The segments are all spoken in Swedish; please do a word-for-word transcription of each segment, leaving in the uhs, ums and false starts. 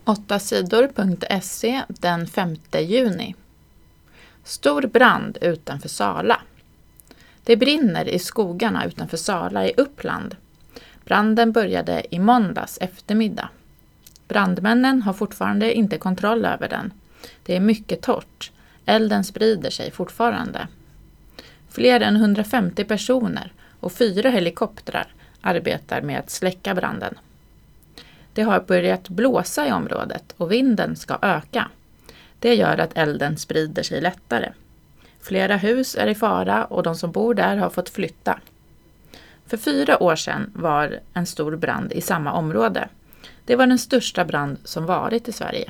åtta sidor punkt se den femte juni. Stor brand utanför Sala. Det brinner i skogarna utanför Sala i Uppland. Branden började i måndags eftermiddag. Brandmännen har fortfarande inte kontroll över den. Det är mycket torrt. Elden sprider sig fortfarande. Fler än hundrafemtio personer och fyra helikoptrar arbetar med att släcka branden. Det har börjat blåsa i området och vinden ska öka. Det gör att elden sprider sig lättare. Flera hus är i fara och de som bor där har fått flytta. För fyra år sedan var en stor brand i samma område. Det var den största brand som varit i Sverige.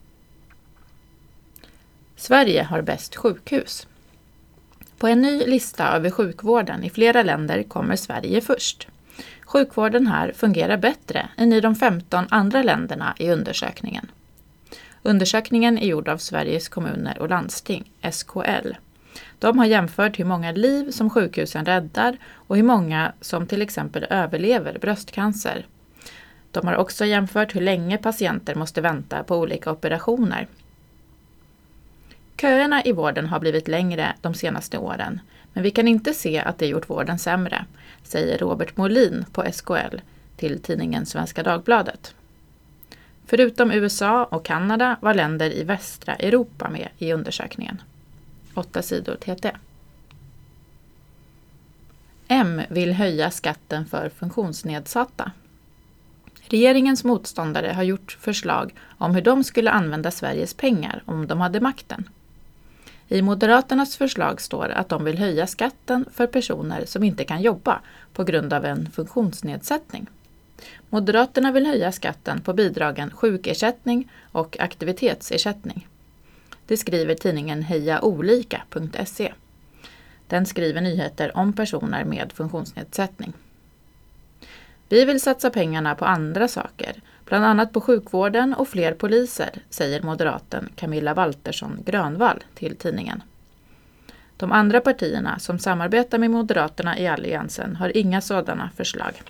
Sverige har bäst sjukhus. På en ny lista över sjukvården i flera länder kommer Sverige först. Sjukvården här fungerar bättre än i de femton andra länderna i undersökningen. Undersökningen är gjord av Sveriges kommuner och landsting, S K L. De har jämfört hur många liv som sjukhusen räddar och hur många som till exempel överlever bröstcancer. De har också jämfört hur länge patienter måste vänta på olika operationer. Köerna i vården har blivit längre de senaste åren, men vi kan inte se att det gjort vården sämre, säger Robert Molin på S K L till tidningen Svenska Dagbladet. Förutom U S A och Kanada var länder i västra Europa med i undersökningen. Åtta sidor T T. M vill höja skatten för funktionsnedsatta. Regeringens motståndare har gjort förslag om hur de skulle använda Sveriges pengar om de hade makten. I Moderaternas förslag står att de vill höja skatten för personer som inte kan jobba på grund av en funktionsnedsättning. Moderaterna vill höja skatten på bidragen sjukersättning och aktivitetsersättning. Det skriver tidningen heja olika punkt se. Den skriver nyheter om personer med funktionsnedsättning. Vi vill satsa pengarna på andra saker, bland annat på sjukvården och fler poliser, säger moderaten Camilla Waltersson Grönvall till tidningen. De andra partierna som samarbetar med Moderaterna i alliansen har inga sådana förslag.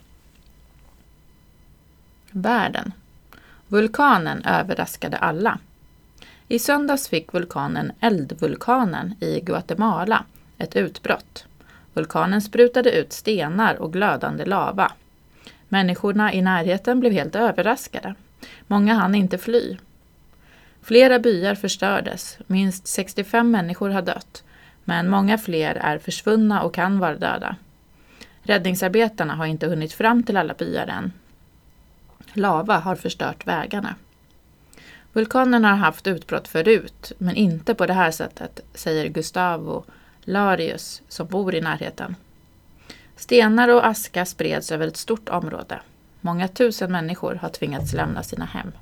Världen. Vulkanen överraskade alla. I söndags fick vulkanen Eldvulkanen i Guatemala ett utbrott. Vulkanen sprutade ut stenar och glödande lava. Människorna i närheten blev helt överraskade. Många hann inte fly. Flera byar förstördes. Minst sextiofem människor har dött. Men många fler är försvunna och kan vara döda. Räddningsarbetarna har inte hunnit fram till alla byar än. Lava har förstört vägarna. Vulkanen har haft utbrott förut, men inte på det här sättet, säger Gustavo Larius som bor i närheten. Stenar och aska spreds över ett stort område. Många tusen människor har tvingats lämna sina hem.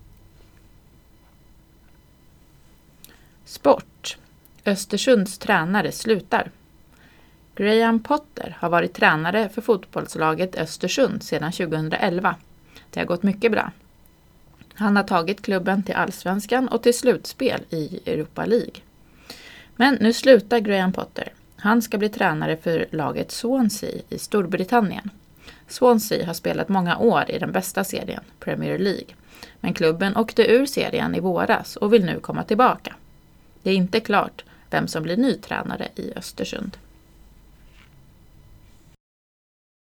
Sport. Östersunds tränare slutar. Graham Potter har varit tränare för fotbollslaget Östersund sedan tjugohundraelva. Det har gått mycket bra. Han har tagit klubben till allsvenskan och till slutspel i Europa League. Men nu slutar Graham Potter. Han ska bli tränare för laget Swansea i Storbritannien. Swansea har spelat många år i den bästa serien, Premier League. Men klubben åkte ur serien i våras och vill nu komma tillbaka. Det är inte klart vem som blir ny tränare i Östersund.